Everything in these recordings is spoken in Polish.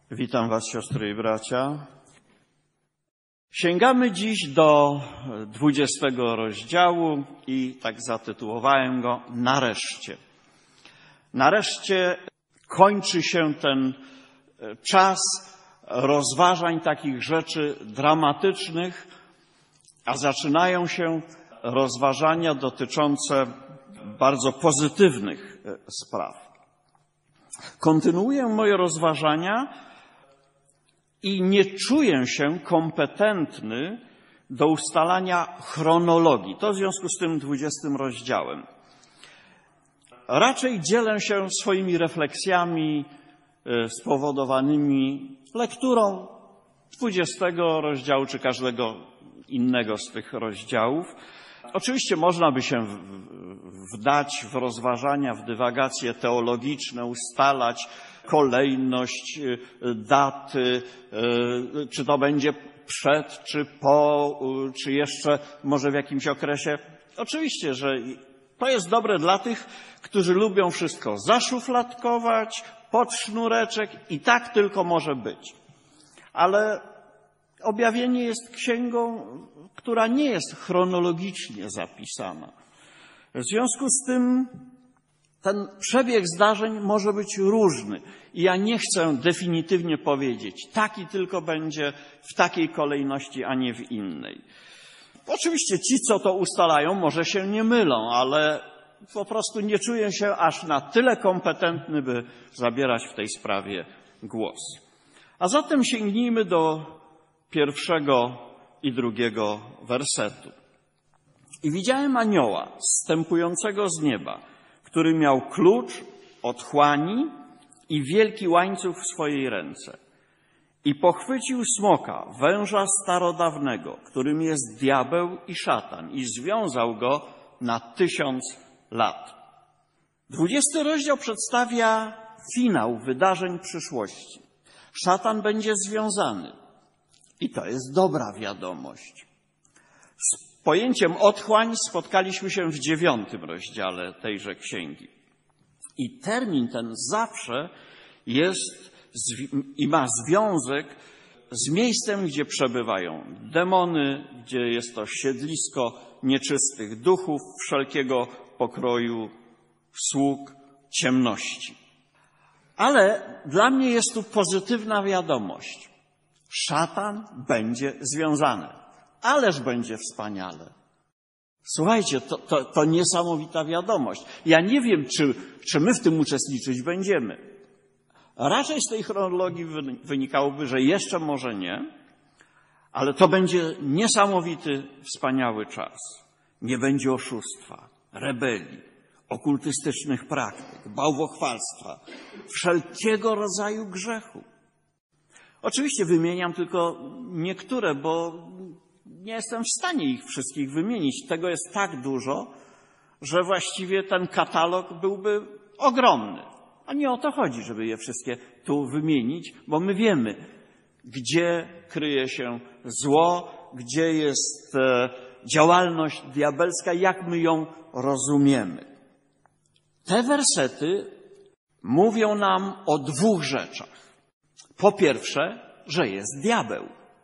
Witam Was, siostry i bracia. Sięgamy dziś do 20 rozdziału i tak zatytułowałem go Nareszcie. Nareszcie kończy się ten czas rozważań takich rzeczy dramatycznych, a zaczynają się rozważania dotyczące bardzo pozytywnych spraw. Kontynuuję moje rozważania i nie czuję się kompetentny do ustalania chronologii. To w związku z tym 20 rozdziałem. Raczej dzielę się swoimi refleksjami spowodowanymi lekturą 20 rozdziału czy każdego innego z tych rozdziałów. Oczywiście można by się wdać w rozważania, w dywagacje teologiczne, ustalać kolejność, daty, czy to będzie przed, czy po, czy jeszcze może w jakimś okresie. Oczywiście, że to jest dobre dla tych, którzy lubią wszystko zaszufladkować, pod sznureczek i tak tylko może być. Ale objawienie jest księgą, która nie jest chronologicznie zapisana. W związku z tym ten przebieg zdarzeń może być różny i ja nie chcę definitywnie powiedzieć, taki tylko będzie w takiej kolejności, a nie w innej. Oczywiście ci, co to ustalają, może się nie mylą, ale po prostu nie czuję się aż na tyle kompetentny, by zabierać w tej sprawie głos. A zatem sięgnijmy do 1 i 2 wersetu. I widziałem anioła zstępującego z nieba, który miał klucz otchłani i wielki łańcuch w swojej ręce. I pochwycił smoka, węża starodawnego, którym jest diabeł i szatan, i związał go na 1000 lat. 20 rozdział przedstawia finał wydarzeń przyszłości. Szatan będzie związany. I to jest dobra wiadomość. Z pojęciem otchłań spotkaliśmy się w 9 rozdziale tejże księgi. I termin ten zawsze jest i ma związek z miejscem, gdzie przebywają demony, gdzie jest to siedlisko nieczystych duchów, wszelkiego pokroju sług ciemności. Ale dla mnie jest tu pozytywna wiadomość. Szatan będzie związany. Ależ będzie wspaniale. Słuchajcie, to niesamowita wiadomość. Ja nie wiem, czy my w tym uczestniczyć będziemy. Raczej z tej chronologii wynikałoby, że jeszcze może nie, ale to będzie niesamowity, wspaniały czas. Nie będzie oszustwa, rebelii, okultystycznych praktyk, bałwochwalstwa, wszelkiego rodzaju grzechu. Oczywiście wymieniam tylko niektóre, bo nie jestem w stanie ich wszystkich wymienić. Tego jest tak dużo, że właściwie ten katalog byłby ogromny. A nie o to chodzi, żeby je wszystkie tu wymienić, bo my wiemy, gdzie kryje się zło, gdzie jest działalność diabelska, jak my ją rozumiemy. Te wersety mówią nam o 2 rzeczach. Po pierwsze, że jest diabeł.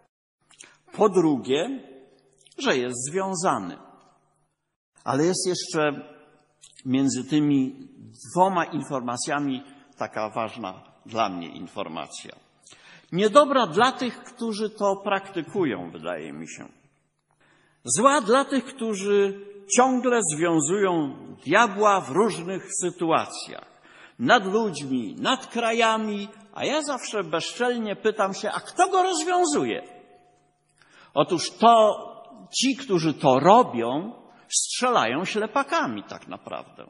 Po drugie, że jest związany. Ale jest jeszcze między tymi 2 informacjami taka ważna dla mnie informacja. Niedobra dla tych, którzy to praktykują, wydaje mi się. Zła dla tych, którzy ciągle związują diabła w różnych sytuacjach. Nad ludźmi, nad krajami, a ja zawsze bezczelnie pytam się, a kto go rozwiązuje? Otóż ci, którzy to robią, strzelają ślepakami tak naprawdę.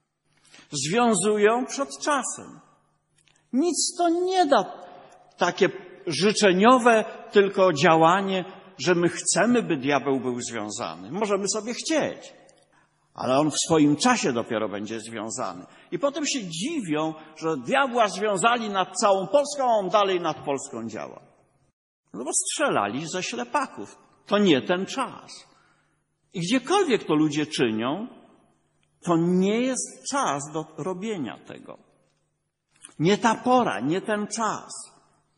Związują przed czasem. Nic to nie da takie życzeniowe tylko działanie, że my chcemy, by diabeł był związany. Możemy sobie chcieć, ale on w swoim czasie dopiero będzie związany. I potem się dziwią, że diabła związali nad całą Polską, a on dalej nad Polską działa. No bo strzelali ze ślepaków. To nie ten czas. I gdziekolwiek to ludzie czynią, to nie jest czas do robienia tego. Nie ta pora, nie ten czas.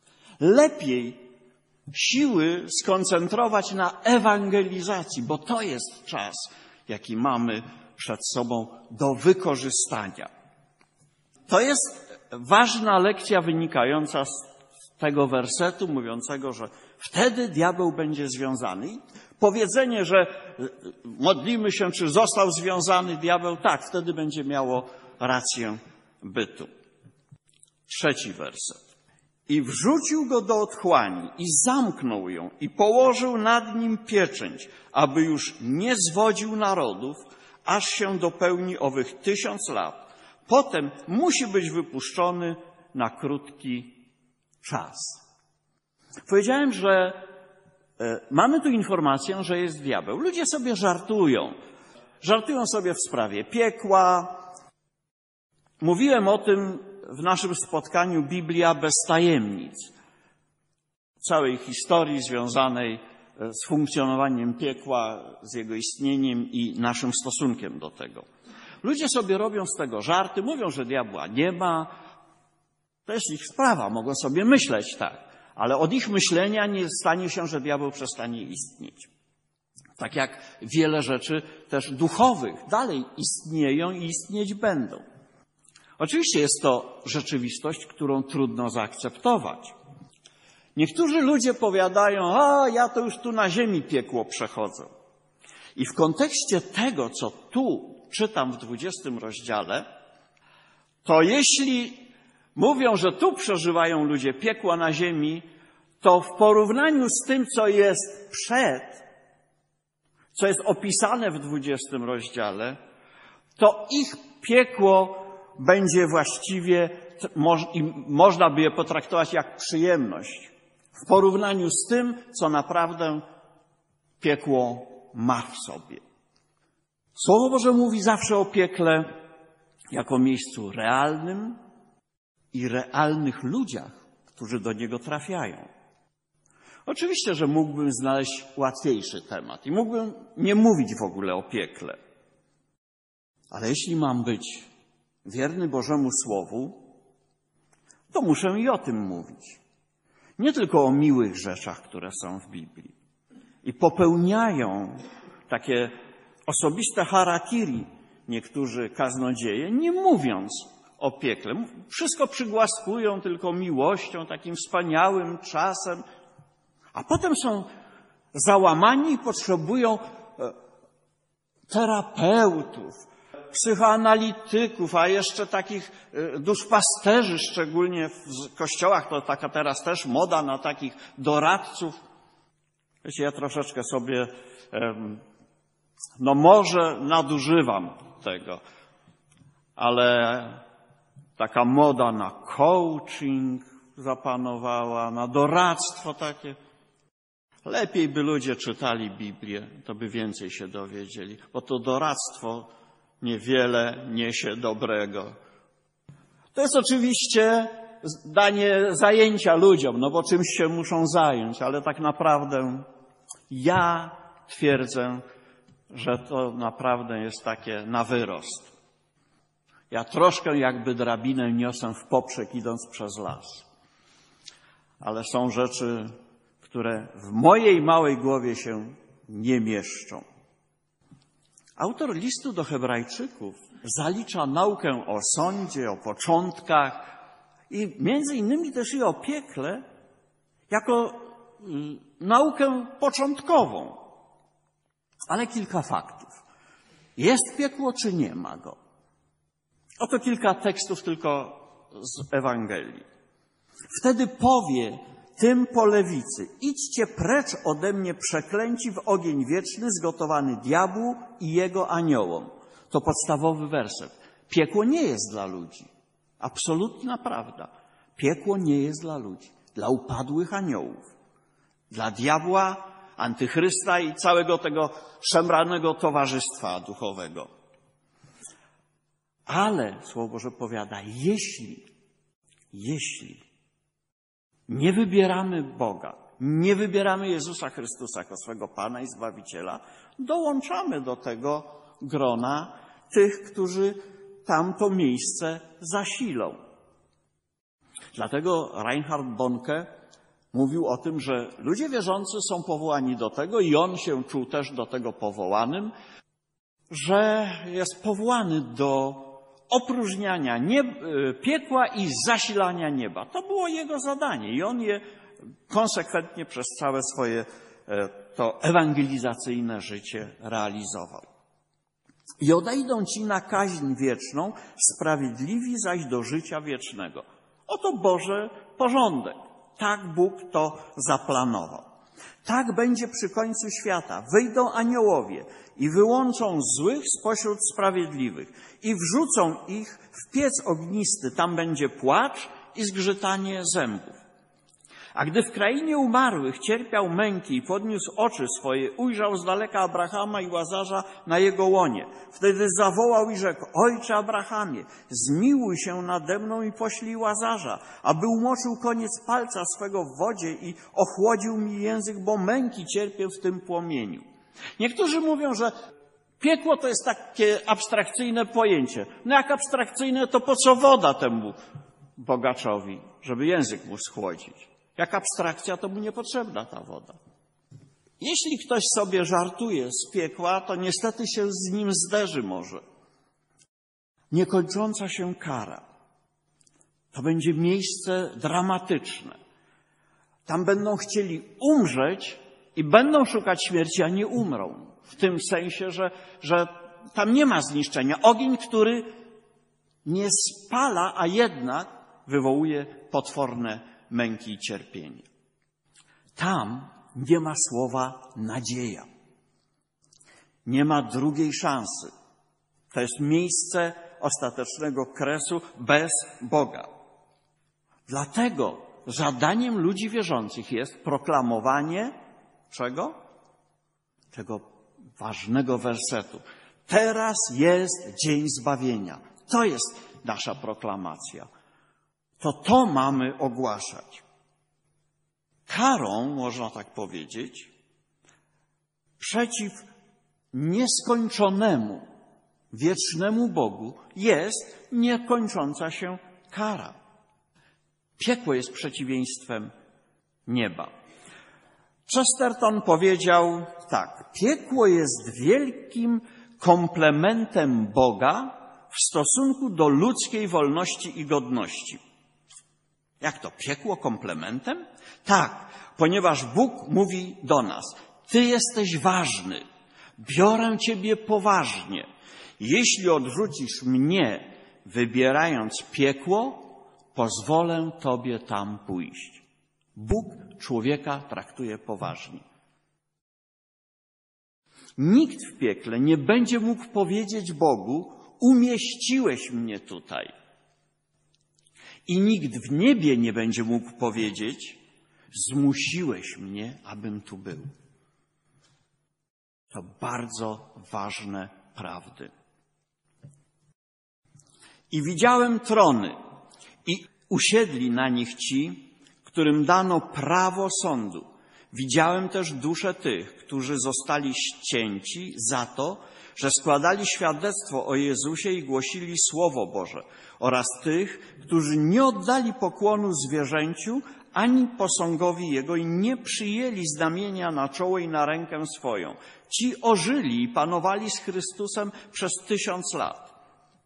lepiej siły skoncentrować na ewangelizacji, bo to jest czas, jaki mamy przed sobą do wykorzystania. To jest ważna lekcja wynikająca z tego wersetu mówiącego, że wtedy diabeł będzie związany. I powiedzenie, że modlimy się, czy został związany diabeł, tak, wtedy będzie miało rację bytu. 3 werset. I wrzucił go do otchłani i zamknął ją i położył nad nim pieczęć, aby już nie zwodził narodów, aż się dopełni owych 1000 lat. Potem musi być wypuszczony na krótki czas. Powiedziałem, że mamy tu informację, że jest diabeł. Ludzie sobie żartują. Żartują sobie w sprawie piekła. Mówiłem o tym w naszym spotkaniu Biblia bez tajemnic. Całej historii związanej z funkcjonowaniem piekła, z jego istnieniem i naszym stosunkiem do tego. Ludzie sobie robią z tego żarty, mówią, że diabła nie ma. To jest ich sprawa, mogą sobie myśleć tak. Ale od ich myślenia nie stanie się, że diabeł przestanie istnieć. Tak jak wiele rzeczy też duchowych dalej istnieją i istnieć będą. Oczywiście jest to rzeczywistość, którą trudno zaakceptować. Niektórzy ludzie powiadają, ja to już tu na ziemi piekło przechodzę. I w kontekście tego, co tu czytam w 20 rozdziale, to jeśli mówią, że tu przeżywają ludzie piekło na ziemi, to w porównaniu z tym, co jest co jest opisane w 20 rozdziale, to ich piekło będzie właściwie, można by je potraktować jak przyjemność w porównaniu z tym, co naprawdę piekło ma w sobie. Słowo Boże mówi zawsze o piekle jako miejscu realnym i realnych ludziach, którzy do niego trafiają. Oczywiście, że mógłbym znaleźć łatwiejszy temat i mógłbym nie mówić w ogóle o piekle. Ale jeśli mam być wierny Bożemu Słowu, to muszę i o tym mówić. Nie tylko o miłych rzeczach, które są w Biblii. I popełniają takie osobiste harakiri niektórzy kaznodzieje, nie mówiąc o piekle. Wszystko przygłaskują tylko miłością, takim wspaniałym czasem, a potem są załamani i potrzebują terapeutów, psychoanalityków, a jeszcze takich duszpasterzy, szczególnie w kościołach, to taka teraz też moda na takich doradców. Wiecie, ja troszeczkę sobie, może nadużywam tego, ale taka moda na coaching zapanowała, na doradztwo takie. Lepiej by ludzie czytali Biblię, to by więcej się dowiedzieli, bo to doradztwo niewiele niesie dobrego. To jest oczywiście danie zajęcia ludziom, bo czymś się muszą zająć, ale tak naprawdę ja twierdzę, że to naprawdę jest takie na wyrost. Ja troszkę jakby drabinę niosę w poprzek, idąc przez las. Ale są rzeczy, które w mojej małej głowie się nie mieszczą. Autor listu do Hebrajczyków zalicza naukę o sądzie, o początkach i między innymi też i o piekle jako naukę początkową. Ale kilka faktów. Jest piekło, czy nie ma go? Oto kilka tekstów tylko z Ewangelii. Wtedy powie tym po lewicy: idźcie precz ode mnie, przeklęci, w ogień wieczny zgotowany diabłu i jego aniołom. To podstawowy werset. Piekło nie jest dla ludzi. Absolutna prawda. Piekło nie jest dla ludzi. Dla upadłych aniołów. Dla diabła, antychrysta i całego tego szemranego towarzystwa duchowego. Ale Słowo Boże powiada, jeśli nie wybieramy Boga, nie wybieramy Jezusa Chrystusa jako swego Pana i Zbawiciela, dołączamy do tego grona tych, którzy tamto miejsce zasilą. Dlatego Reinhard Bonnke Mówił o tym, że ludzie wierzący są powołani do tego i on się czuł też do tego powołanym, że jest powołany do opróżniania piekła i zasilania nieba. To było jego zadanie i on je konsekwentnie przez całe swoje to ewangelizacyjne życie realizował. I odejdą ci na kaźń wieczną, sprawiedliwi zaś do życia wiecznego. Oto Boży porządek. Tak Bóg to zaplanował. Tak będzie przy końcu świata. Wyjdą aniołowie i wyłączą złych spośród sprawiedliwych i wrzucą ich w piec ognisty. Tam będzie płacz i zgrzytanie zębów. A gdy w krainie umarłych cierpiał męki i podniósł oczy swoje, ujrzał z daleka Abrahama i Łazarza na jego łonie. Wtedy zawołał i rzekł: Ojcze Abrahamie, zmiłuj się nade mną i poślij Łazarza, aby umoczył koniec palca swego w wodzie i ochłodził mi język, bo męki cierpię w tym płomieniu. Niektórzy mówią, że piekło to jest takie abstrakcyjne pojęcie. No jak abstrakcyjne, to po co woda temu bogaczowi, żeby język mu schłodzić? Jak abstrakcja, to mu niepotrzebna ta woda. Jeśli ktoś sobie żartuje z piekła, to niestety się z nim zderzy może. Niekończąca się kara. To będzie miejsce dramatyczne. Tam będą chcieli umrzeć i będą szukać śmierci, a nie umrą. W tym sensie, że tam nie ma zniszczenia. Ogień, który nie spala, a jednak wywołuje potworne męki i cierpienie. Tam nie ma słowa nadzieja. Nie ma drugiej szansy. To jest miejsce ostatecznego kresu bez Boga. Dlatego zadaniem ludzi wierzących jest proklamowanie czego? Tego ważnego wersetu. Teraz jest dzień zbawienia. To jest nasza proklamacja. To mamy ogłaszać. Karą, można tak powiedzieć, przeciw nieskończonemu, wiecznemu Bogu jest niekończąca się kara. Piekło jest przeciwieństwem nieba. Chesterton powiedział tak: piekło jest wielkim komplementem Boga w stosunku do ludzkiej wolności i godności. Jak to? Piekło komplementem? Tak, ponieważ Bóg mówi do nas: ty jesteś ważny, biorę ciebie poważnie. Jeśli odrzucisz mnie, wybierając piekło, pozwolę tobie tam pójść. Bóg człowieka traktuje poważnie. Nikt w piekle nie będzie mógł powiedzieć Bogu: umieściłeś mnie tutaj. I nikt w niebie nie będzie mógł powiedzieć: zmusiłeś mnie, abym tu był. To bardzo ważne prawdy. I widziałem trony i usiedli na nich ci, którym dano prawo sądu. Widziałem też dusze tych, którzy zostali ścięci za to, że składali świadectwo o Jezusie i głosili Słowo Boże, oraz tych, którzy nie oddali pokłonu zwierzęciu ani posągowi Jego i nie przyjęli znamienia na czoło i na rękę swoją. Ci ożyli i panowali z Chrystusem przez 1000 lat.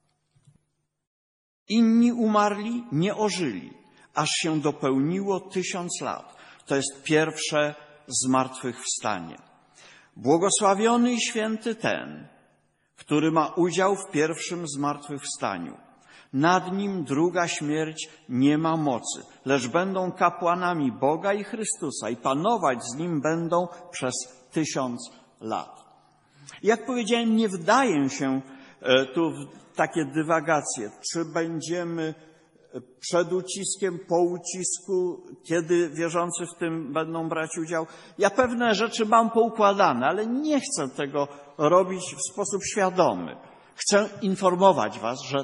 Inni umarli, nie ożyli, aż się dopełniło 1000 lat. To jest pierwsze zmartwychwstanie. Błogosławiony i święty ten, który ma udział w pierwszym zmartwychwstaniu. Nad nim druga śmierć nie ma mocy, lecz będą kapłanami Boga i Chrystusa i panować z nim będą przez 1000 lat. Jak powiedziałem, nie wdaję się tu w takie dywagacje, czy będziemy przed uciskiem, po ucisku, kiedy wierzący w tym będą brać udział. Ja pewne rzeczy mam poukładane, ale nie chcę tego robić w sposób świadomy. Chcę informować was, że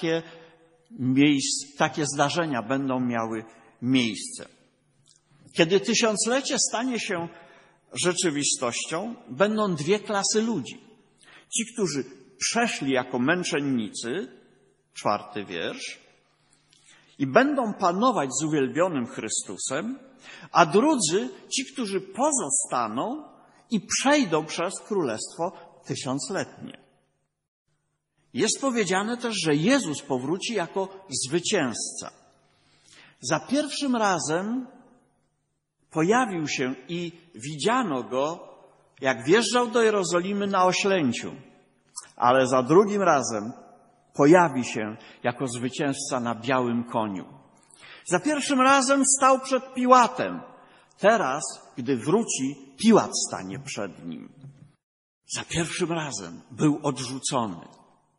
takie zdarzenia będą miały miejsce. Kiedy 1000-lecie stanie się rzeczywistością, będą 2 klasy ludzi. Ci, którzy przeszli jako męczennicy, 4. wiersz, i będą panować z uwielbionym Chrystusem, a drudzy, ci, którzy pozostaną i przejdą przez Królestwo Tysiącletnie. Jest powiedziane też, że Jezus powróci jako zwycięzca. Za pierwszym razem pojawił się i widziano Go, jak wjeżdżał do Jerozolimy na oślęciu, ale za drugim razem pojawi się jako zwycięzca na białym koniu. Za pierwszym razem stał przed Piłatem. Teraz, gdy wróci, Piłat stanie przed nim. Za pierwszym razem był odrzucony.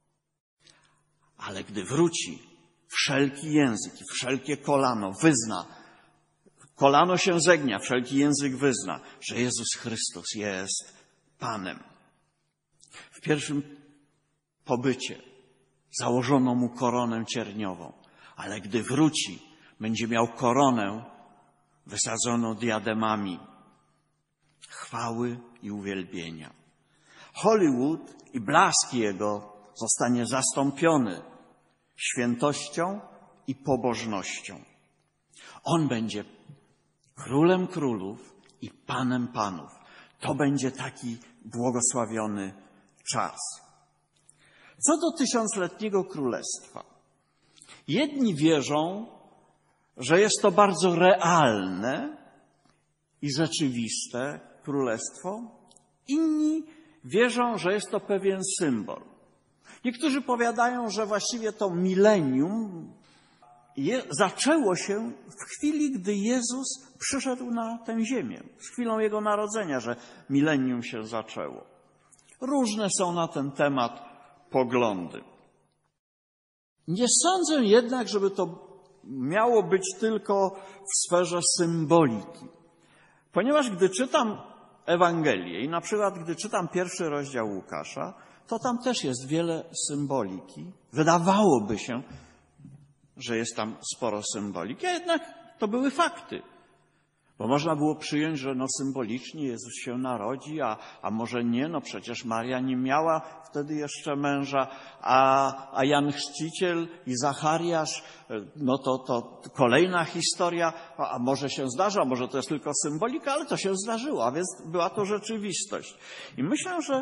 Ale gdy wróci, wszelki język i wszelkie kolano wyzna, kolano się zegnia, wszelki język wyzna, że Jezus Chrystus jest Panem. W pierwszym pobycie założono mu koronę cierniową, ale gdy wróci, będzie miał koronę wysadzoną diademami chwały i uwielbienia. Hollywood i blask jego zostanie zastąpiony świętością i pobożnością. On będzie królem królów i panem panów. To będzie taki błogosławiony czas. Co do tysiącletniego królestwa. Jedni wierzą, że jest to bardzo realne i rzeczywiste królestwo. Inni wierzą, że jest to pewien symbol. Niektórzy powiadają, że właściwie to milenium zaczęło się w chwili, gdy Jezus przyszedł na tę ziemię. Z chwilą Jego narodzenia, że milenium się zaczęło. Różne są na ten temat poglądy. Nie sądzę jednak, żeby to miało być tylko w sferze symboliki. Ponieważ gdy czytam Ewangelię i na przykład gdy czytam pierwszy rozdział Łukasza, to tam też jest wiele symboliki. Wydawałoby się, że jest tam sporo symboliki, a jednak to były fakty. Bo można było przyjąć, że symbolicznie Jezus się narodzi, a może nie, przecież Maria nie miała wtedy jeszcze męża, a Jan Chrzciciel i Zachariasz, to kolejna historia, a może się zdarza, może to jest tylko symbolika, ale to się zdarzyło, a więc była to rzeczywistość. I myślę, że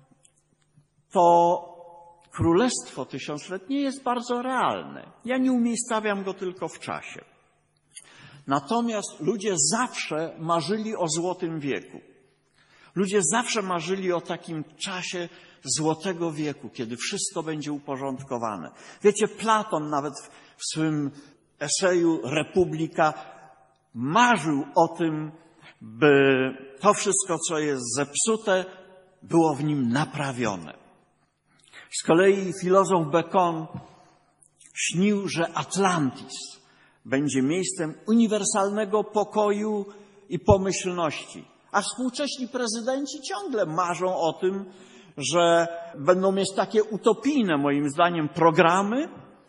to Królestwo Tysiącletnie jest bardzo realne. Ja nie umiejscawiam go tylko w czasie. Natomiast ludzie zawsze marzyli o złotym wieku. Ludzie zawsze marzyli o takim czasie złotego wieku, kiedy wszystko będzie uporządkowane. Wiecie, Platon nawet w swym eseju Republika marzył o tym, by to wszystko, co jest zepsute, było w nim naprawione. Z kolei filozof Bacon śnił, że Atlantis będzie miejscem uniwersalnego pokoju i pomyślności. A współcześni prezydenci ciągle marzą o tym, że będą mieć takie utopijne, moim zdaniem, programy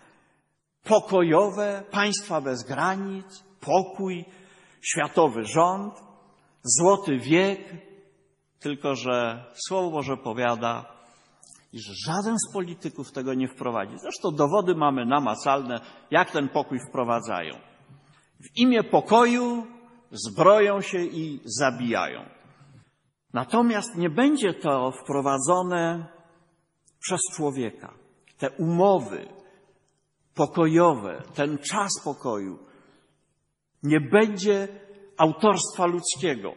pokojowe, państwa bez granic, pokój, światowy rząd, złoty wiek. Tylko że Słowo Boże powiada, iż żaden z polityków tego nie wprowadzi. Zresztą dowody mamy namacalne, jak ten pokój wprowadzają. W imię pokoju zbroją się i zabijają. Natomiast nie będzie to wprowadzone przez człowieka. Te umowy pokojowe, ten czas pokoju, nie będzie autorstwa ludzkiego.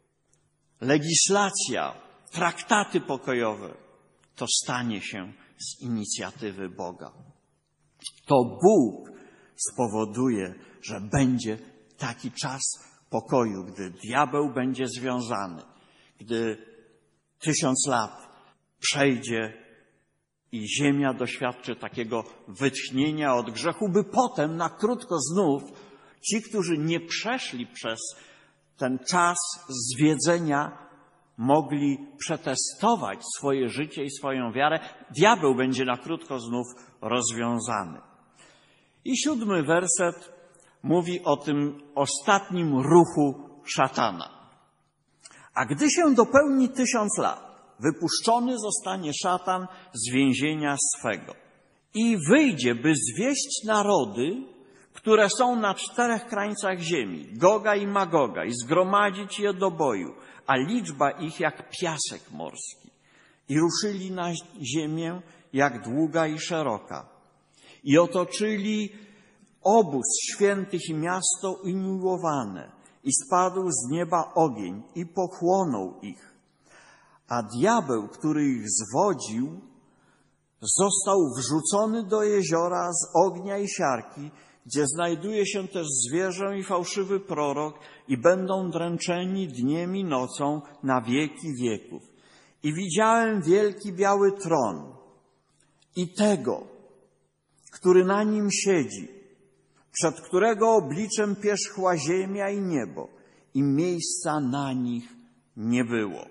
Legislacja, traktaty pokojowe, to stanie się z inicjatywy Boga. To Bóg spowoduje, że będzie taki czas pokoju, gdy diabeł będzie związany, gdy 1000 lat przejdzie i ziemia doświadczy takiego wytchnienia od grzechu, by potem na krótko znów ci, którzy nie przeszli przez ten czas zwiedzenia, mogli przetestować swoje życie i swoją wiarę. Diabeł będzie na krótko znów rozwiązany. I 7 werset mówi o tym ostatnim ruchu szatana. A gdy się dopełni 1000 lat, wypuszczony zostanie szatan z więzienia swego i wyjdzie, by zwieść narody, które są na 4 krańcach ziemi, Goga i Magoga, i zgromadzić je do boju, a liczba ich jak piasek morski. I ruszyli na ziemię jak długa i szeroka. I otoczyli obóz świętych i miasto umiłowane. I spadł z nieba ogień i pochłonął ich. A diabeł, który ich zwodził, został wrzucony do jeziora z ognia i siarki, gdzie znajduje się też zwierzę i fałszywy prorok i będą dręczeni dniem i nocą na wieki wieków. I widziałem wielki biały tron i tego, który na nim siedzi, przed którego obliczem pierzchła ziemia i niebo i miejsca na nich nie było.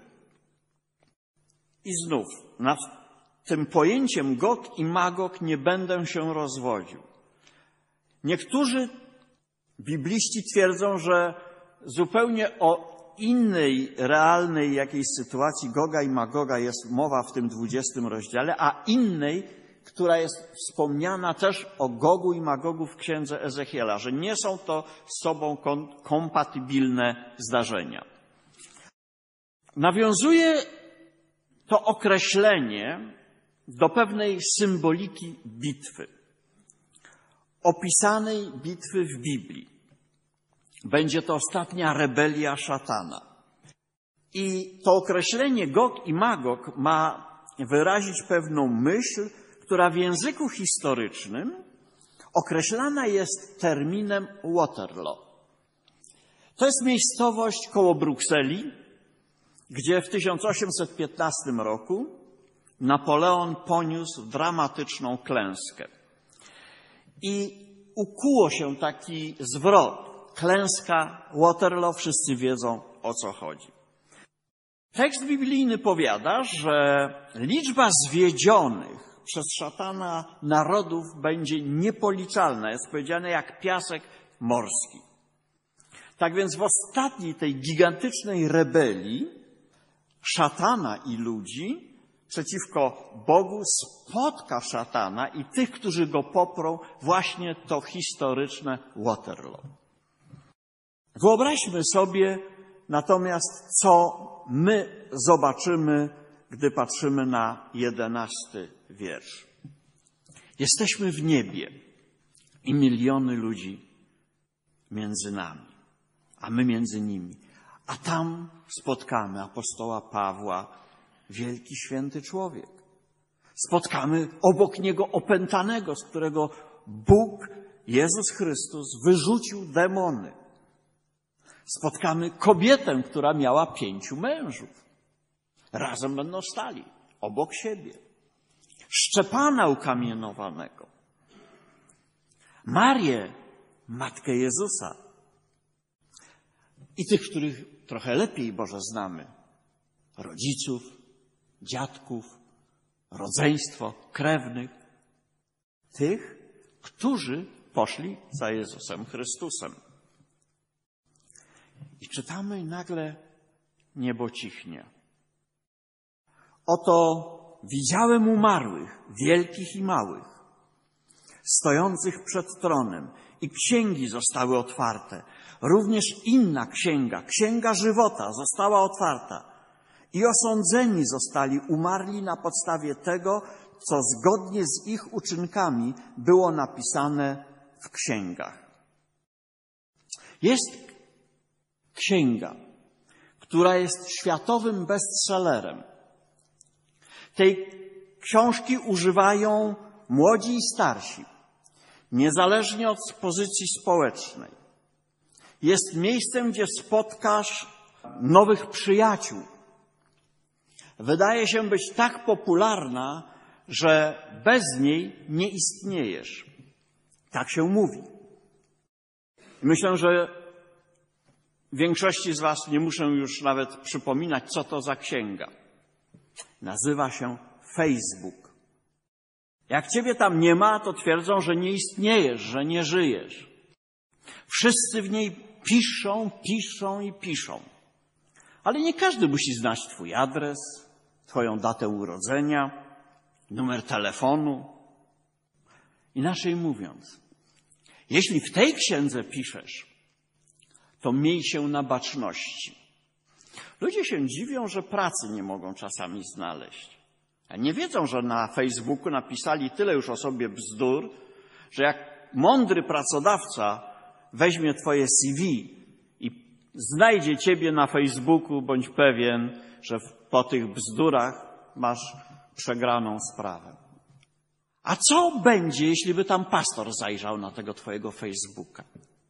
I znów nad tym pojęciem Gog i Magog nie będę się rozwodził. Niektórzy bibliści twierdzą, że zupełnie o innej, realnej jakiejś sytuacji Goga i Magoga jest mowa w tym 20 rozdziale, a innej, która jest wspomniana też o Gogu i Magogu w księdze Ezechiela, że nie są to z sobą kompatybilne zdarzenia. Nawiązuje to określenie do pewnej symboliki bitwy, opisanej bitwy w Biblii. Będzie to ostatnia rebelia szatana. I to określenie Gog i Magog ma wyrazić pewną myśl, która w języku historycznym określana jest terminem Waterloo. To jest miejscowość koło Brukseli, gdzie w 1815 roku Napoleon poniósł dramatyczną klęskę. I ukuło się taki zwrot. Klęska Waterloo, wszyscy wiedzą, o co chodzi. Tekst biblijny powiada, że liczba zwiedzionych przez szatana narodów będzie niepoliczalna. Jest powiedziane jak piasek morski. Tak więc w ostatniej tej gigantycznej rebelii szatana i ludzi przeciwko Bogu spotka szatana i tych, którzy go poprą, właśnie to historyczne Waterloo. Wyobraźmy sobie natomiast, co my zobaczymy, gdy patrzymy na 11 wiersz. Jesteśmy w niebie i miliony ludzi między nami, a my między nimi. A tam spotkamy apostoła Pawła, wielki święty człowiek. Spotkamy obok niego opętanego, z którego Bóg, Jezus Chrystus, wyrzucił demony. Spotkamy kobietę, która miała 5 mężów. Razem będą stali, obok siebie. Szczepana ukamienowanego. Marię, matkę Jezusa. I tych, których trochę lepiej Boże znamy. Rodziców, dziadków, rodzeństwo, krewnych. Tych, którzy poszli za Jezusem Chrystusem. I czytamy i nagle niebo cichnie. Oto widziałem umarłych, wielkich i małych, stojących przed tronem i księgi zostały otwarte. Również inna księga, księga żywota została otwarta i osądzeni zostali umarli na podstawie tego, co zgodnie z ich uczynkami było napisane w księgach. Jest księga, która jest światowym bestsellerem. Tej książki używają młodzi i starsi, niezależnie od pozycji społecznej. Jest miejscem, gdzie spotkasz nowych przyjaciół. Wydaje się być tak popularna, że bez niej nie istniejesz. Tak się mówi. I myślę, że większości z was nie muszę już nawet przypominać, co to za księga. Nazywa się Facebook. Jak ciebie tam nie ma, to twierdzą, że nie istniejesz, że nie żyjesz. Wszyscy w niej piszą, piszą i piszą. Ale nie każdy musi znać twój adres, twoją datę urodzenia, numer telefonu. Inaczej mówiąc, Jeśli w tej księdze piszesz, to miej się na baczności. Ludzie się dziwią, że pracy nie mogą czasami znaleźć. A nie wiedzą, że na Facebooku napisali tyle już o sobie bzdur, że jak mądry pracodawca weźmie twoje CV i znajdzie ciebie na Facebooku, bądź pewien, że po tych bzdurach masz przegraną sprawę. A co będzie, jeśli by tam pastor zajrzał na tego twojego Facebooka?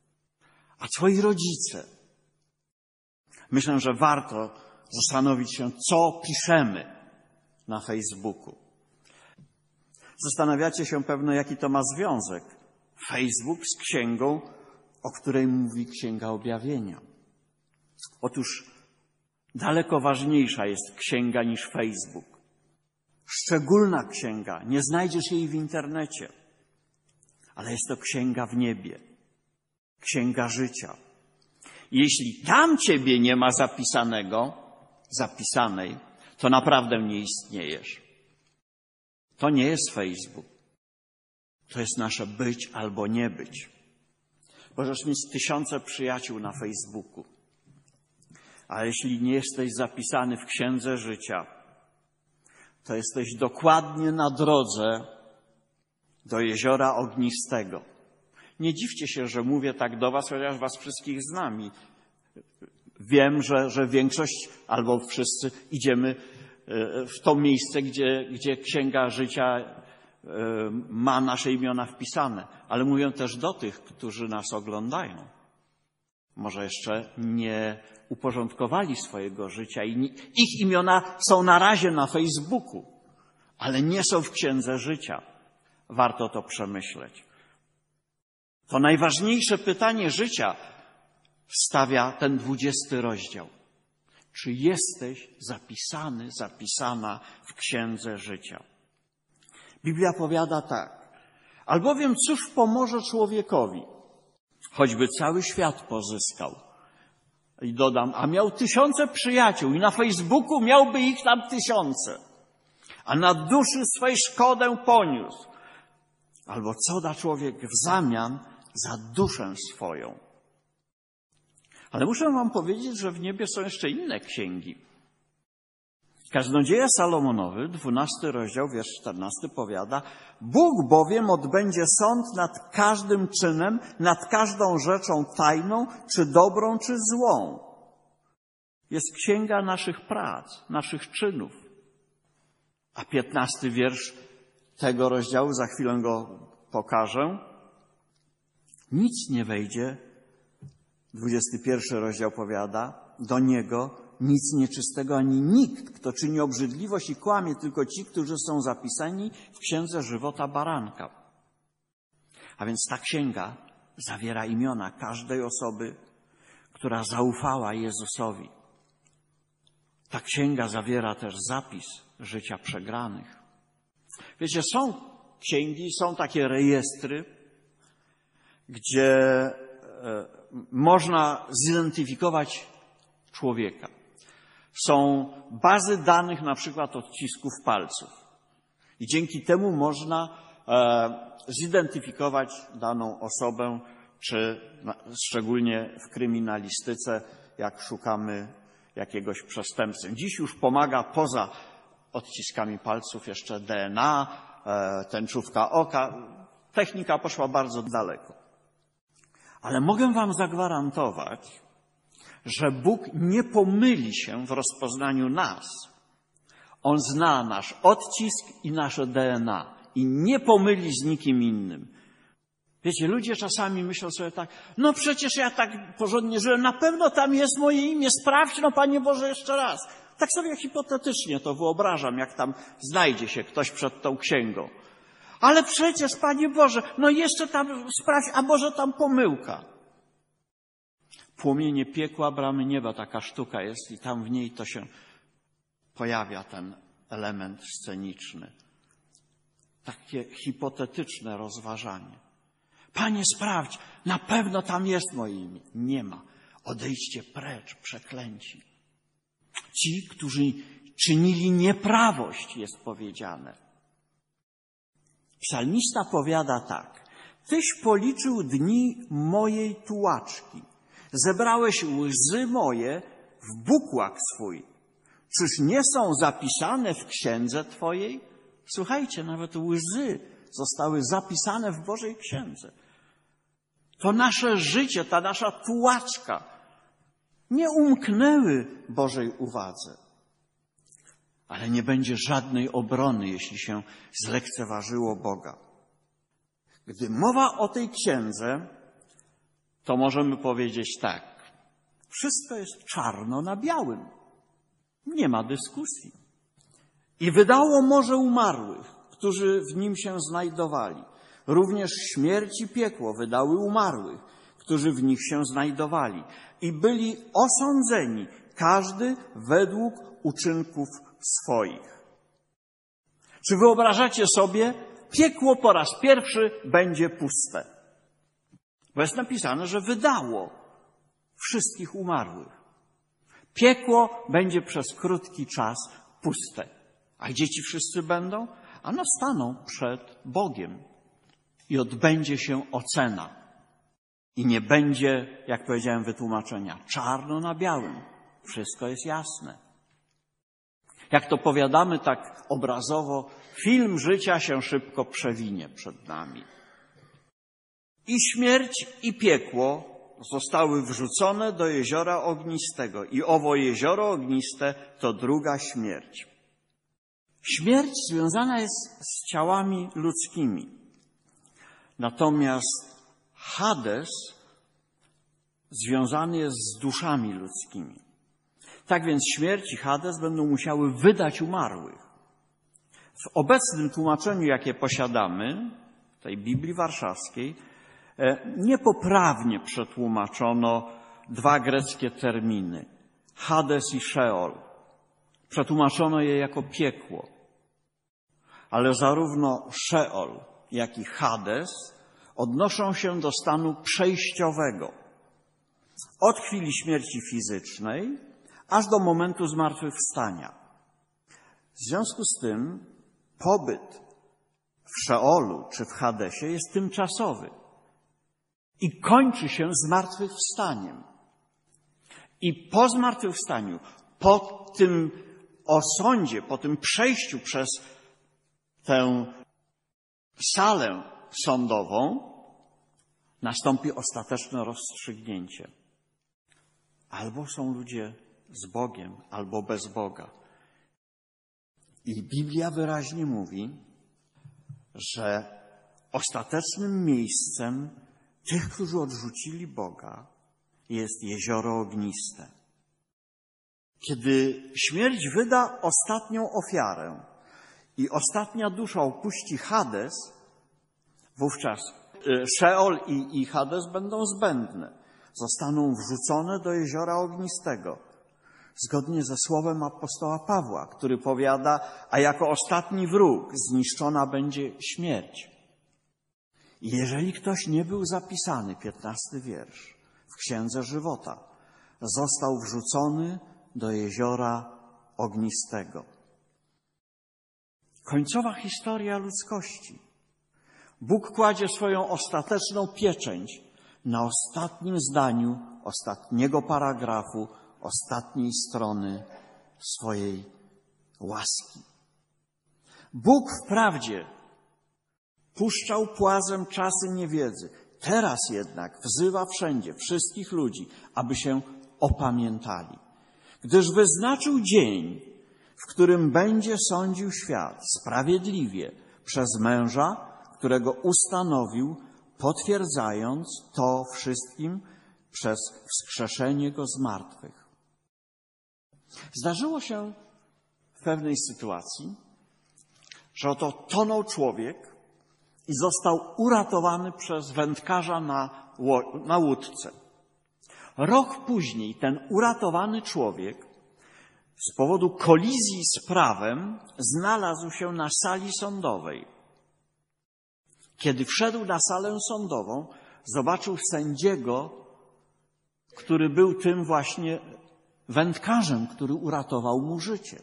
A twoi rodzice? Myślę, że warto zastanowić się, co piszemy na Facebooku. Zastanawiacie się pewno, jaki to ma związek Facebook z księgą, o której mówi Księga Objawienia. Otóż daleko ważniejsza jest księga niż Facebook. Szczególna księga, nie znajdziesz jej w internecie, ale jest to księga w niebie, księga życia. Jeśli tam ciebie nie ma zapisanej, to naprawdę nie istniejesz. To nie jest Facebook. To jest nasze być albo nie być. Możesz mieć 1000 przyjaciół na Facebooku, a jeśli nie jesteś zapisany w księdze życia, to jesteś dokładnie na drodze do jeziora ognistego. Nie dziwcie się, że mówię tak do was, chociaż was wszystkich znam i wiem, że większość albo wszyscy idziemy w to miejsce, gdzie Księga Życia ma nasze imiona wpisane. Ale mówię też do tych, którzy nas oglądają. Może jeszcze nie uporządkowali swojego życia i ich imiona są na razie na Facebooku, ale nie są w Księdze Życia. Warto to przemyśleć. To najważniejsze pytanie życia stawia ten 20 rozdział. Czy jesteś zapisana w Księdze Życia? Biblia powiada tak. Albowiem cóż pomoże człowiekowi, choćby cały świat pozyskał? I dodam, a miał 1000 przyjaciół i na Facebooku miałby ich tam 1000, a na duszy swej szkodę poniósł. Albo co da człowiek w zamian za duszę swoją? Ale muszę wam powiedzieć, że w niebie są jeszcze inne księgi. Kaznodzieja Salomonowy, 12 rozdział, wiersz 14 powiada: Bóg bowiem odbędzie sąd nad każdym czynem, nad każdą rzeczą tajną, czy dobrą, czy złą. Jest księga naszych prac, naszych czynów. A 15 wiersz tego rozdziału, za chwilę go pokażę, nic nie wejdzie. 21 rozdział powiada, do niego nic nieczystego ani nikt, kto czyni obrzydliwość i kłamie, tylko ci, którzy są zapisani w Księdze Żywota Baranka. A więc ta księga zawiera imiona każdej osoby, która zaufała Jezusowi. Ta księga zawiera też zapis życia przegranych. Wiecie, są księgi, są takie rejestry, gdzie można zidentyfikować człowieka. Są bazy danych, na przykład odcisków palców. I dzięki temu można zidentyfikować daną osobę, czy szczególnie w kryminalistyce, jak szukamy jakiegoś przestępcy. Dziś już pomaga poza odciskami palców jeszcze DNA, tęczówka oka. Technika poszła bardzo daleko. Ale mogę wam zagwarantować, że Bóg nie pomyli się w rozpoznaniu nas. On zna nasz odcisk i nasze DNA i nie pomyli z nikim innym. Wiecie, ludzie czasami myślą sobie tak, no przecież ja tak porządnie żyłem, na pewno tam jest moje imię, sprawdź, no Panie Boże, jeszcze raz. Tak sobie hipotetycznie to wyobrażam, jak tam znajdzie się ktoś przed tą księgą. Ale przecież, Panie Boże, no jeszcze tam sprawdź, a może tam pomyłka. Płomienie piekła, bramy nieba, taka sztuka jest i tam w niej to się pojawia ten element sceniczny. Takie hipotetyczne rozważanie. Panie, sprawdź, na pewno tam jest moje imię. Nie ma. Odejdźcie precz, przeklęci. Ci, którzy czynili nieprawość, jest powiedziane. Psalmista powiada tak. Tyś policzył dni mojej tułaczki. Zebrałeś łzy moje w bukłak swój. Czyż nie są zapisane w księdze Twojej? Słuchajcie, nawet łzy zostały zapisane w Bożej księdze. To nasze życie, ta nasza tułaczka nie umknęły Bożej uwadze. Ale nie będzie żadnej obrony, jeśli się zlekceważyło Boga. Gdy mowa o tej księdze, to możemy powiedzieć tak. Wszystko jest czarno na białym. Nie ma dyskusji. I wydało morze umarłych, którzy w nim się znajdowali. Również śmierć i piekło wydały umarłych, którzy w nich się znajdowali. I byli osądzeni, każdy według uczynków swoich. Czy wyobrażacie sobie, piekło po raz pierwszy będzie puste? Bo jest napisane, że wydało wszystkich umarłych. Piekło będzie przez krótki czas puste. A gdzie ci wszyscy będą? Ano staną przed Bogiem i odbędzie się ocena. I nie będzie, jak powiedziałem, wytłumaczenia. Czarno na białym. Wszystko jest jasne. Jak to powiadamy tak obrazowo, film życia się szybko przewinie przed nami. I śmierć, i piekło zostały wrzucone do jeziora ognistego. I owo jezioro ogniste to druga śmierć. Śmierć związana jest z ciałami ludzkimi. Natomiast Hades związany jest z duszami ludzkimi. Tak więc śmierć i Hades będą musiały wydać umarłych. W obecnym tłumaczeniu, jakie posiadamy, tej Biblii Warszawskiej, niepoprawnie przetłumaczono dwa greckie terminy. Hades i Szeol. Przetłumaczono je jako piekło. Ale zarówno Szeol, jak i Hades odnoszą się do stanu przejściowego. Od chwili śmierci fizycznej aż do momentu zmartwychwstania. W związku z tym pobyt w Szeolu czy w Hadesie jest tymczasowy i kończy się zmartwychwstaniem. I po zmartwychwstaniu, po tym osądzie, po tym przejściu przez tę salę sądową, nastąpi ostateczne rozstrzygnięcie. Albo są ludzie z Bogiem, albo bez Boga. I Biblia wyraźnie mówi, że ostatecznym miejscem tych, którzy odrzucili Boga, jest jezioro ogniste. Kiedy śmierć wyda ostatnią ofiarę i ostatnia dusza opuści Hades, wówczas Szeol i Hades będą zbędne. Zostaną wrzucone do jeziora ognistego. Zgodnie ze słowem apostoła Pawła, który powiada, a jako ostatni wróg zniszczona będzie śmierć. I jeżeli ktoś nie był zapisany, 15 wiersz, w Księdze Żywota, został wrzucony do jeziora ognistego. Końcowa historia ludzkości. Bóg kładzie swoją ostateczną pieczęć na ostatnim zdaniu, ostatniego paragrafu, ostatniej strony swojej łaski. Bóg wprawdzie puszczał płazem czasy niewiedzy. Teraz jednak wzywa wszędzie wszystkich ludzi, aby się opamiętali. Gdyż wyznaczył dzień, w którym będzie sądził świat sprawiedliwie przez męża, którego ustanowił, potwierdzając to wszystkim przez wskrzeszenie go z martwych. Zdarzyło się w pewnej sytuacji, że oto tonął człowiek i został uratowany przez wędkarza na łódce. Rok później ten uratowany człowiek z powodu kolizji z prawem znalazł się na sali sądowej. Kiedy wszedł na salę sądową, zobaczył sędziego, który był tym właśnie wędkarzem, który uratował mu życie.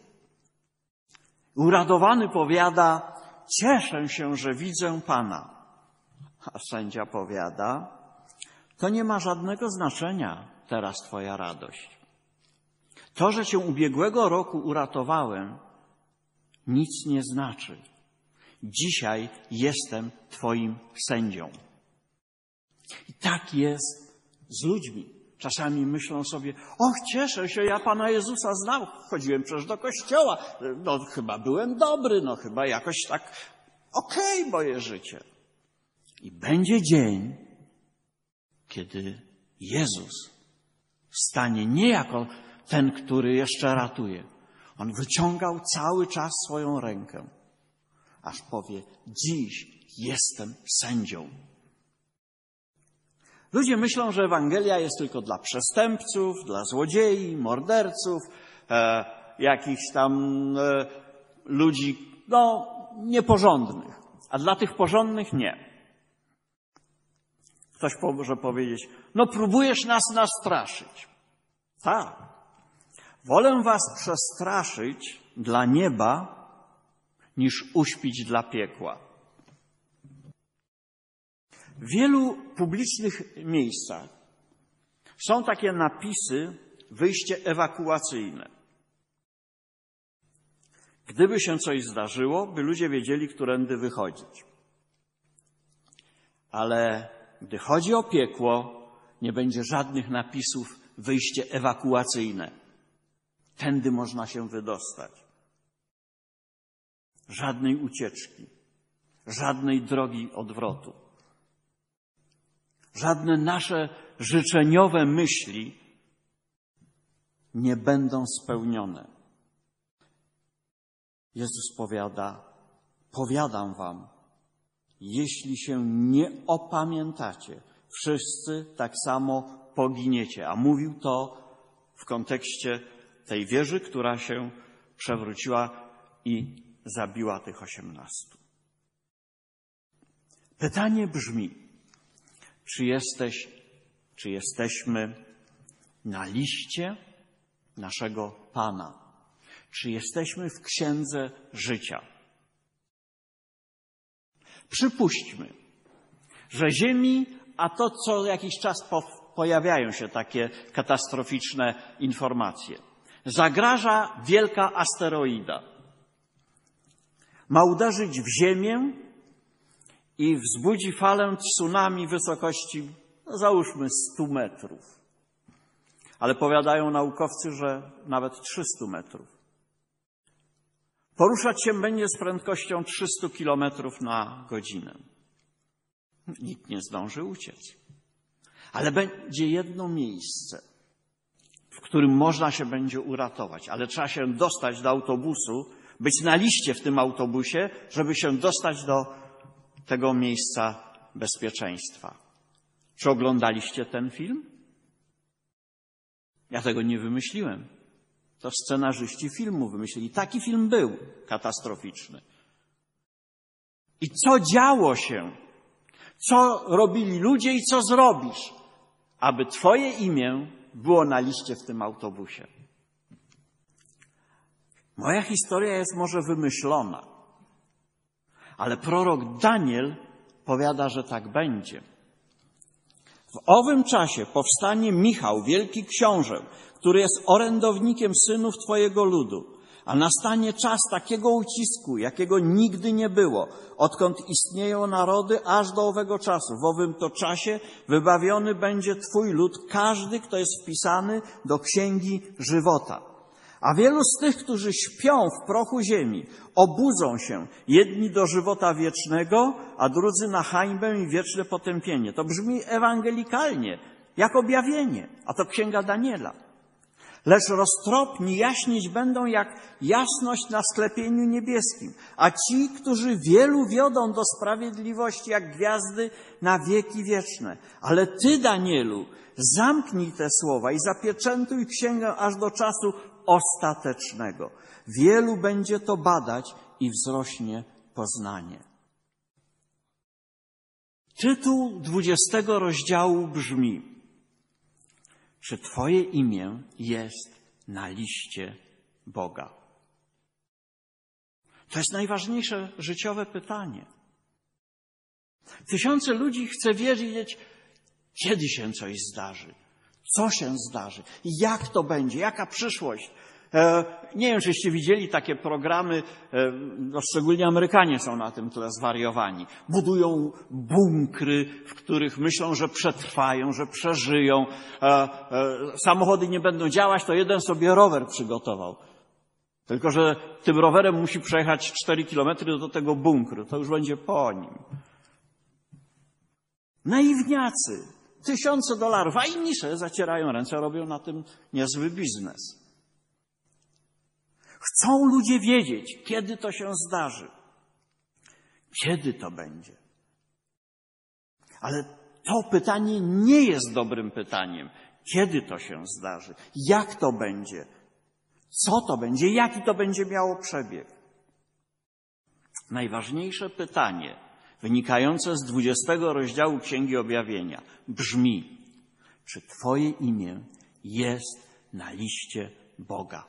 Uradowany powiada, cieszę się, że widzę Pana. A sędzia powiada: to nie ma żadnego znaczenia teraz twoja radość. To, że cię ubiegłego roku uratowałem, nic nie znaczy. Dzisiaj jestem twoim sędzią. I tak jest z ludźmi. Czasami myślą sobie: och, cieszę się, ja Pana Jezusa znam, chodziłem przecież do kościoła, no chyba byłem dobry, no chyba jakoś tak okej, moje życie. I będzie dzień, kiedy Jezus stanie nie jako ten, który jeszcze ratuje. On wyciągał cały czas swoją rękę, aż powie: dziś jestem sędzią. Ludzie myślą, że Ewangelia jest tylko dla przestępców, dla złodziei, morderców, jakichś tam ludzi, nieporządnych. A dla tych porządnych nie. Ktoś może powiedzieć: no próbujesz nas nastraszyć. Tak. Wolę was przestraszyć dla nieba, niż uśpić dla piekła. W wielu publicznych miejscach są takie napisy: wyjście ewakuacyjne. Gdyby się coś zdarzyło, by ludzie wiedzieli, którędy wychodzić. Ale gdy chodzi o piekło, nie będzie żadnych napisów: wyjście ewakuacyjne. Tędy można się wydostać. Żadnej ucieczki, żadnej drogi odwrotu. Żadne nasze życzeniowe myśli nie będą spełnione. Jezus powiada: powiadam wam, jeśli się nie opamiętacie, wszyscy tak samo poginiecie. A mówił to w kontekście tej wieży, która się przewróciła i zabiła tych 18. Pytanie brzmi: czy jesteśmy na liście naszego Pana? Czy jesteśmy w księdze życia? Przypuśćmy, że Ziemi, a to co jakiś czas pojawiają się takie katastroficzne informacje, zagraża wielka asteroida. Ma uderzyć w Ziemię i wzbudzi falę tsunami wysokości, załóżmy 100 metrów. Ale powiadają naukowcy, że nawet 300 metrów. Poruszać się będzie z prędkością 300 kilometrów na godzinę. Nikt nie zdąży uciec. Ale będzie jedno miejsce, w którym można się będzie uratować. Ale trzeba się dostać do autobusu, być na liście w tym autobusie, żeby się dostać do tego miejsca bezpieczeństwa. Czy oglądaliście ten film? Ja tego nie wymyśliłem. To scenarzyści filmu wymyślili. Taki film był katastroficzny. I co działo się? Co robili ludzie i co zrobisz, aby twoje imię było na liście w tym autobusie? Moja historia jest może wymyślona, ale prorok Daniel powiada, że tak będzie. W owym czasie powstanie Michał, wielki książę, który jest orędownikiem synów twojego ludu, a nastanie czas takiego ucisku, jakiego nigdy nie było, odkąd istnieją narody, aż do owego czasu. W owym to czasie wybawiony będzie twój lud, każdy, kto jest wpisany do księgi żywota. A wielu z tych, którzy śpią w prochu ziemi, obudzą się, jedni do żywota wiecznego, a drudzy na hańbę i wieczne potępienie. To brzmi ewangelikalnie, jak objawienie, a to księga Daniela. Lecz roztropni jaśnieć będą jak jasność na sklepieniu niebieskim, a ci, którzy wielu wiodą do sprawiedliwości jak gwiazdy na wieki wieczne. Ale ty, Danielu, zamknij te słowa i zapieczętuj księgę aż do czasu ostatecznego. Wielu będzie to badać i wzrośnie poznanie. Tytuł 20 rozdziału brzmi: czy twoje imię jest na liście Boga? To jest najważniejsze życiowe pytanie. Tysiące ludzi chce wiedzieć, kiedy się coś zdarzy, co się zdarzy, jak to będzie, jaka przyszłość. Nie wiem, czyście widzieli takie programy, szczególnie Amerykanie są na tym tyle zwariowani. Budują bunkry, w których myślą, że przetrwają, że przeżyją. Samochody nie będą działać, to jeden sobie rower przygotował. Tylko że tym rowerem musi przejechać 4 kilometry do tego bunkru. To już będzie po nim. Naiwniacy. Tysiące dolarów, a inni sobie zacierają ręce, robią na tym niezły biznes. Chcą ludzie wiedzieć, kiedy to się zdarzy. Kiedy to będzie. Ale to pytanie nie jest dobrym pytaniem. Kiedy to się zdarzy? Jak to będzie? Co to będzie? Jaki to będzie miało przebieg? Najważniejsze pytanie, wynikające z 20 rozdziału Księgi Objawienia, brzmi: czy Twoje imię jest na liście Boga?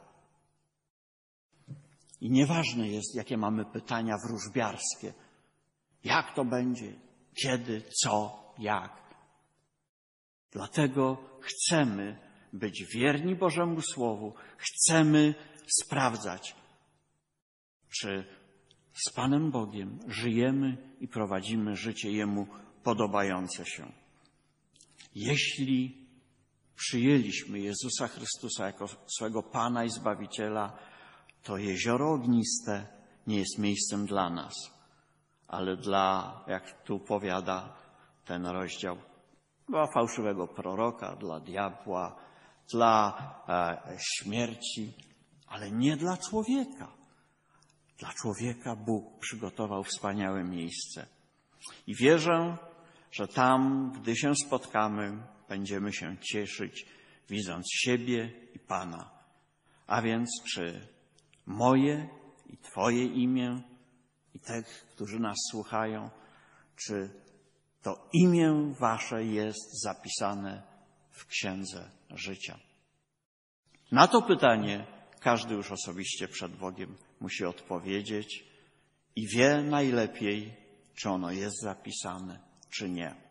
I nieważne jest, jakie mamy pytania wróżbiarskie. Jak to będzie? Kiedy? Co? Jak? Dlatego chcemy być wierni Bożemu Słowu. Chcemy sprawdzać, czy z Panem Bogiem żyjemy i prowadzimy życie Jemu podobające się. Jeśli przyjęliśmy Jezusa Chrystusa jako swego Pana i Zbawiciela, to jezioro ogniste nie jest miejscem dla nas, ale dla, jak tu powiada ten rozdział, dla fałszywego proroka, dla diabła, dla śmierci, ale nie dla człowieka. Dla człowieka Bóg przygotował wspaniałe miejsce. I wierzę, że tam, gdy się spotkamy, będziemy się cieszyć, widząc siebie i Pana. A więc czy moje i Twoje imię i tych, którzy nas słuchają, czy to imię Wasze jest zapisane w Księdze Życia? Na to pytanie każdy już osobiście przed Bogiem musi odpowiedzieć i wie najlepiej, czy ono jest zapisane, czy nie.